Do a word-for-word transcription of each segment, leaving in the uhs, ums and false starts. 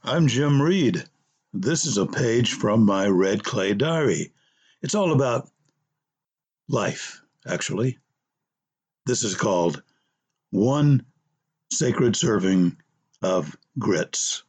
I'm Jim Reed. This is a page from my red clay diary. It's all about life, actually. This is called One Sacred Serving of Grits.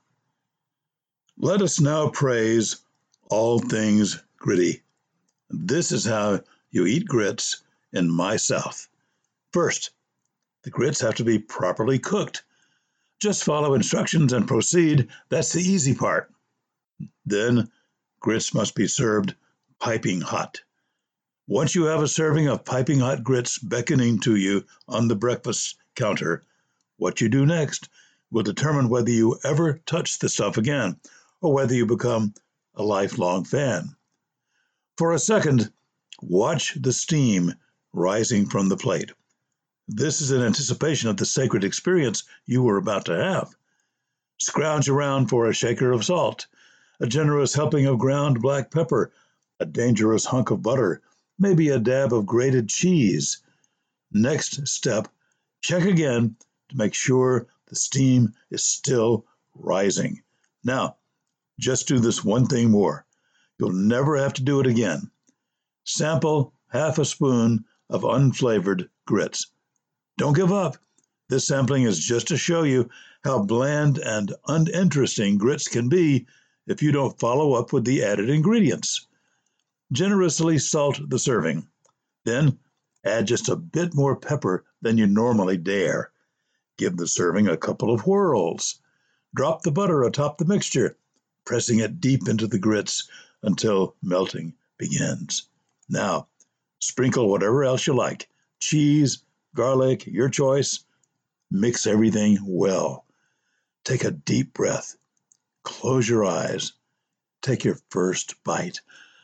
Let us now praise all things gritty. This is how you eat grits in my South. First, the grits have to be properly cooked. Just follow instructions and proceed. That's the easy part. Then, grits must be served piping hot. Once you have a serving of piping hot grits beckoning to you on the breakfast counter, what you do next will determine whether you ever touch the stuff again or whether you become a lifelong fan. For a second, watch the steam rising from the plate. This is in anticipation of the sacred experience you were about to have. Scrounge around for a shaker of salt, a generous helping of ground black pepper, a dangerous hunk of butter, maybe a dab of grated cheese. Next step, check again to make sure the steam is still rising. Now, just do this one thing more. You'll never have to do it again. Sample half a spoon of unflavored grits. Don't give up. This sampling is just to show you how bland and uninteresting grits can be if you don't follow up with the added ingredients. Generously salt the serving. Then add just a bit more pepper than you normally dare. Give the serving a couple of whirls. Drop the butter atop the mixture, pressing it deep into the grits until melting begins. Now, sprinkle whatever else you like. Cheese, garlic, your choice. Mix everything well. Take a deep breath. Close your eyes. Take your first bite.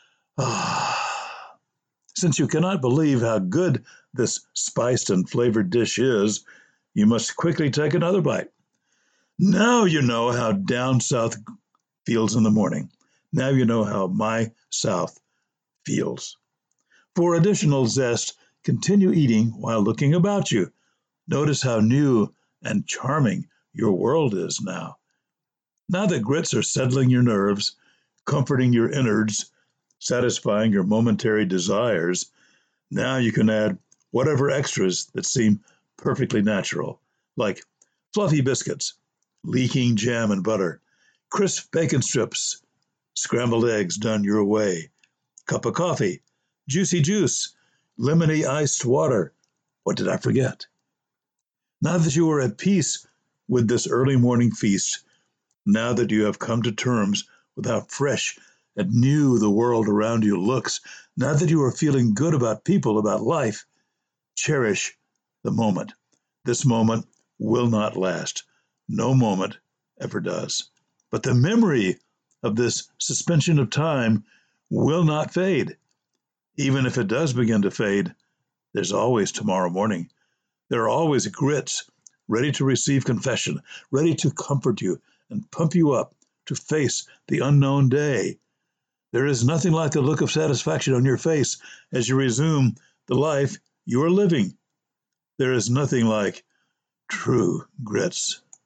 Ah. Since you cannot believe how good this spiced and flavored dish is, you must quickly take another bite. Now you know how down south feels in the morning. Now you know how my South feels. For additional zest, continue eating while looking about you. Notice how new and charming your world is now. Now that grits are settling your nerves, comforting your innards, satisfying your momentary desires, now you can add whatever extras that seem perfectly natural, like fluffy biscuits, leaking jam and butter, crisp bacon strips, scrambled eggs done your way, cup of coffee, juicy juice, lemony iced water. What did I forget? Now that you are at peace with this early morning feast, now that you have come to terms with how fresh and new the world around you looks, now that you are feeling good about people, about life, cherish the moment. This moment will not last. No moment ever does. But the memory of this suspension of time will not fade. Even if it does begin to fade, there's always tomorrow morning. There are always grits ready to receive confession, ready to comfort you and pump you up to face the unknown day. There is nothing like the look of satisfaction on your face as you resume the life you are living. There is nothing like true grits.